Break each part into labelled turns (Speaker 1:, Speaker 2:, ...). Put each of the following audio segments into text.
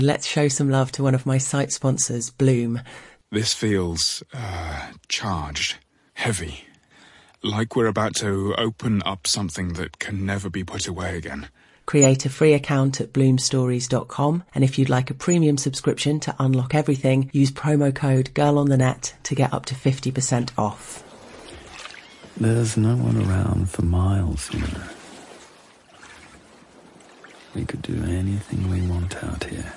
Speaker 1: Let's show some love to one of my site sponsors, Bloom.
Speaker 2: This feels charged, heavy, like we're about to open up something that can never be put away again.
Speaker 1: Create a free account at bloomstories.com, and if you'd like a premium subscription to unlock everything, use promo code GIRLONTHENET to get up to 50% off.
Speaker 3: There's no one around for miles, you know. We could do anything we want out here.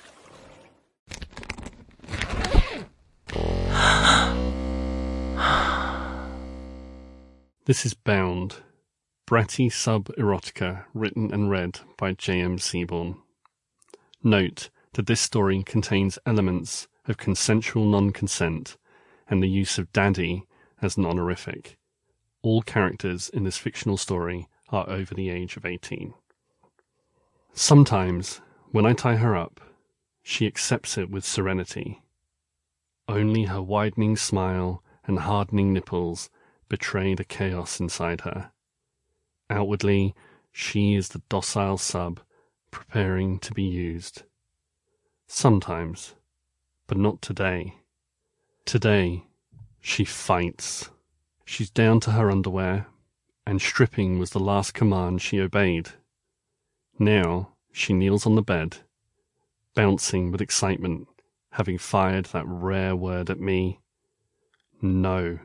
Speaker 4: This is Bound, bratty sub-erotica written and read by J.M. Seaborn. Note that this story contains elements of consensual non-consent and the use of daddy as an honorific. All characters in this fictional story are over the age of 18. Sometimes, when I tie her up, she accepts it with serenity. Only her widening smile and hardening nipples betray the chaos inside her. Outwardly, she is the docile sub preparing to be used. Sometimes, but not today. Today, she fights. She's down to her underwear, and stripping was the last command she obeyed. Now she kneels on the bed, bouncing with excitement, having fired that rare word at me. No.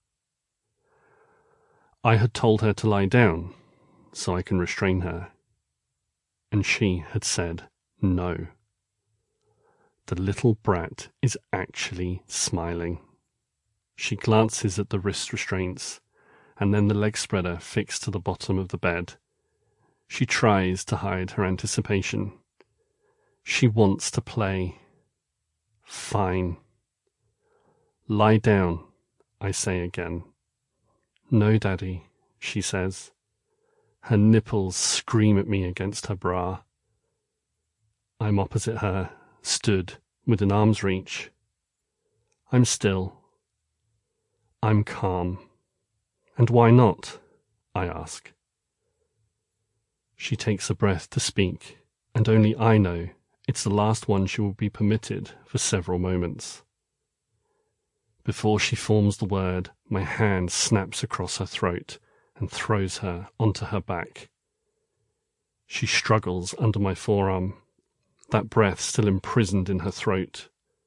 Speaker 4: I had told her to lie down, so I can restrain her. And she had said no. The little brat is actually smiling. She glances at the wrist restraints, and then the leg spreader fixed to the bottom of the bed. She tries to hide her anticipation. She wants to play. Fine. Lie down, I say again. No, Daddy, she says. Her nipples scream at me against her bra. I'm opposite her, stood within arm's reach. I'm still. I'm calm. And why not? I ask. She takes a breath to speak, and only I know it's the last one she will be permitted for several moments. Before she forms the word, my hand snaps across her throat and throws her onto her back. She struggles under my forearm, that breath still imprisoned in her throat.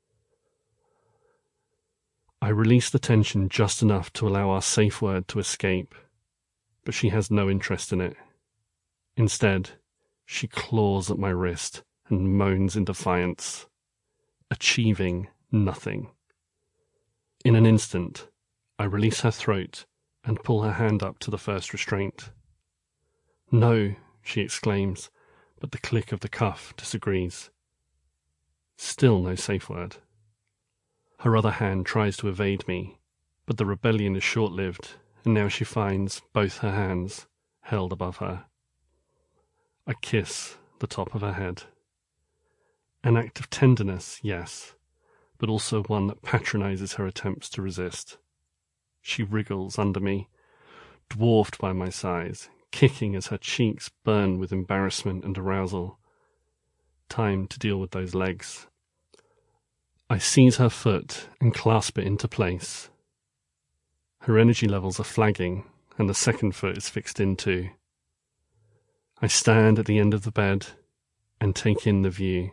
Speaker 4: I release the tension just enough to allow our safe word to escape, but she has no interest in it. Instead, she claws at my wrist and moans in defiance, achieving nothing. In an instant, I release her throat and pull her hand up to the first restraint. No, she exclaims, but the click of the cuff disagrees. Still no safe word. Her other hand tries to evade me, but the rebellion is short-lived, and now she finds both her hands held above her. I kiss the top of her head. An act of tenderness, yes, but also one that patronizes her attempts to resist. She wriggles under me, dwarfed by my size, kicking as her cheeks burn with embarrassment and arousal. Time to deal with those legs. I seize her foot and clasp it into place. Her energy levels are flagging, and the second foot is fixed in too. I stand at the end of the bed and take in the view.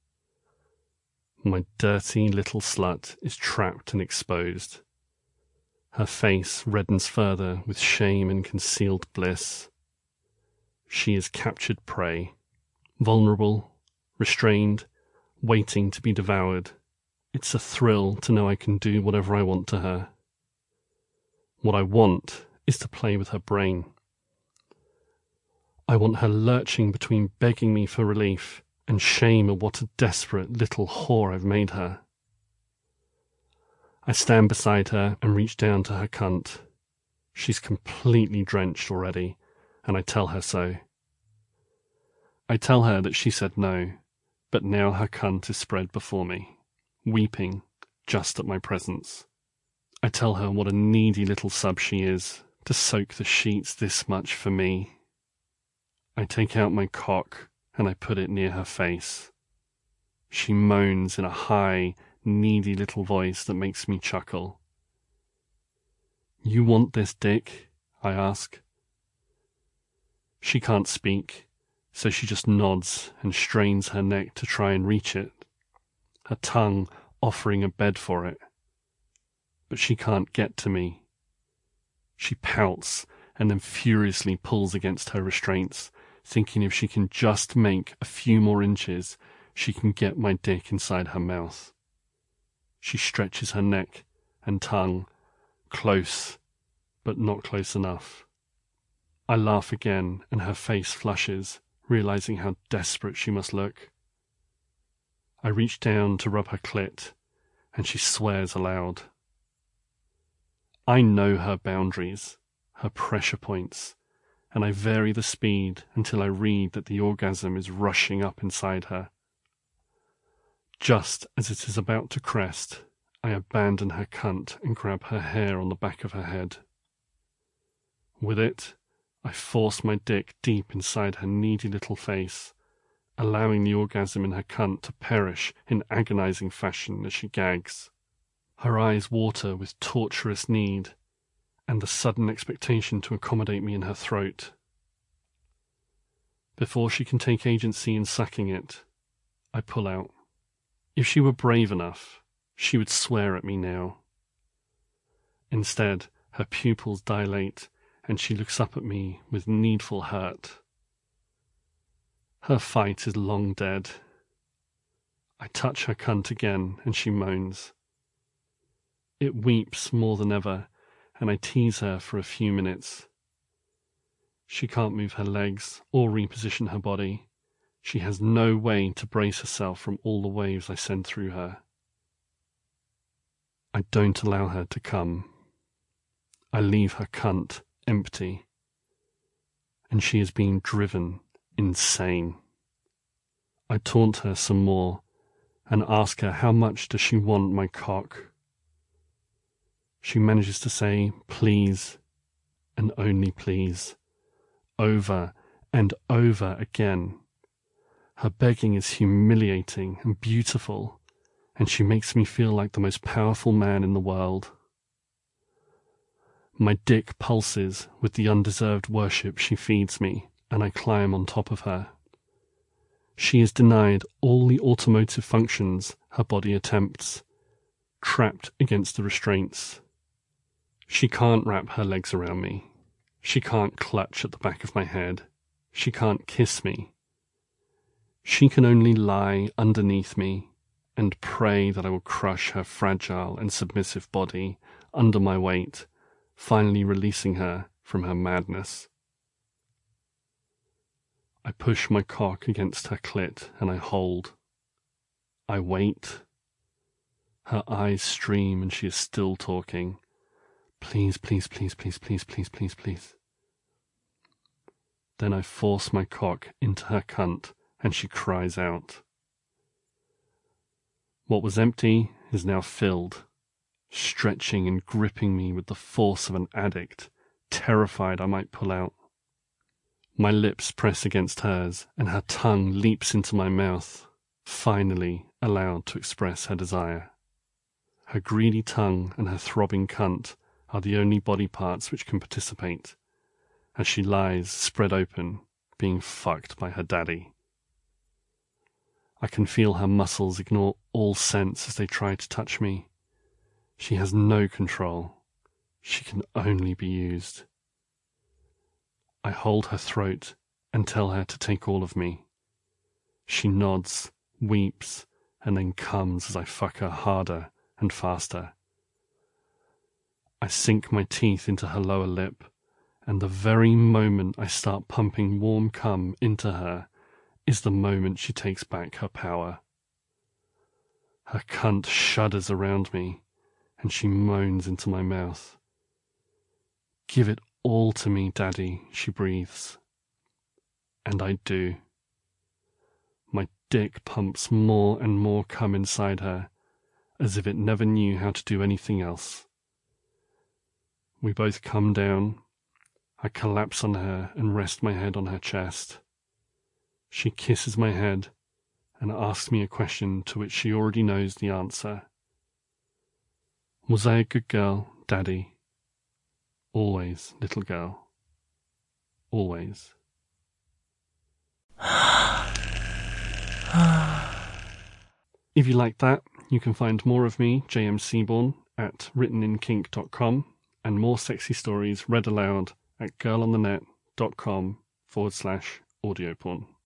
Speaker 4: My dirty little slut is trapped and exposed. Her face reddens further with shame and concealed bliss. She is captured prey, vulnerable, restrained, waiting to be devoured. It's a thrill to know I can do whatever I want to her. What I want is to play with her brain. I want her lurching between begging me for relief and shame at what a desperate little whore I've made her. I stand beside her and reach down to her cunt. She's completely drenched already, and I tell her so. I tell her that she said no, but now her cunt is spread before me, weeping just at my presence. I tell her what a needy little sub she is, to soak the sheets this much for me. I take out my cock and I put it near her face. she moans in a high, needy little voice that makes me chuckle. "You want this dick?" I ask. She can't speak, so she just nods and strains her neck to try and reach it, her tongue offering a bed for it. But she can't get to me. She pouts and then furiously pulls against her restraints, thinking if she can just make a few more inches, she can get my dick inside her mouth. She stretches her neck and tongue, close, but not close enough. I laugh again, and her face flushes, realizing how desperate she must look. I reach down to rub her clit, and she swears aloud. I know her boundaries, her pressure points, and I vary the speed until I read that the orgasm is rushing up inside her. Just as it is about to crest, I abandon her cunt and grab her hair on the back of her head. With it, I force my dick deep inside her needy little face, allowing the orgasm in her cunt to perish in agonizing fashion as she gags. Her eyes water with torturous need, and the sudden expectation to accommodate me in her throat. Before she can take agency in sucking it, I pull out. If she were brave enough, she would swear at me now. Instead, her pupils dilate, and she looks up at me with needful hurt. Her fight is long dead. I touch her cunt again, and she moans. It weeps more than ever, and I tease her for a few minutes. She can't move her legs or reposition her body. She has no way to brace herself from all the waves I send through her. I don't allow her to come. I leave her cunt empty, and she is being driven insane. I taunt her some more and ask her how much does she want my cock. She manages to say please and only please, over and over again. Her begging is humiliating and beautiful, and she makes me feel like the most powerful man in the world. My dick pulses with the undeserved worship she feeds me, and I climb on top of her. She is denied all the automotive functions her body attempts, trapped against the restraints. She can't wrap her legs around me. She can't clutch at the back of my head. She can't kiss me. She can only lie underneath me and pray that I will crush her fragile and submissive body under my weight, finally releasing her from her madness. I push my cock against her clit and I hold. I wait. Her eyes stream and she is still talking. Please, please, please, please, please, please, please, please. Then I force my cock into her cunt and she cries out. What was empty is now filled, stretching and gripping me with the force of an addict, terrified I might pull out. My lips press against hers, and her tongue leaps into my mouth, finally allowed to express her desire. Her greedy tongue and her throbbing cunt are the only body parts which can participate, as she lies spread open, being fucked by her daddy. I can feel her muscles ignore all sense as they try to touch me. She has no control. She can only be used. I hold her throat and tell her to take all of me. She nods, weeps, and then comes as I fuck her harder and faster. I sink my teeth into her lower lip, and the very moment I start pumping warm cum into her is the moment she takes back her power. Her cunt shudders around me, and she moans into my mouth. Give it all to me, Daddy, she breathes. And I do. My dick pumps more and more cum inside her, as if it never knew how to do anything else. We both come down. I collapse on her and rest my head on her chest. She kisses my head, and asks me a question to which she already knows the answer. Was I a good girl, Daddy? Always, little girl. Always. If you like that, you can find more of me, J.M. Seaborn, at writtenInkink.com, and more sexy stories read aloud at girlonthenet.com/audioporn.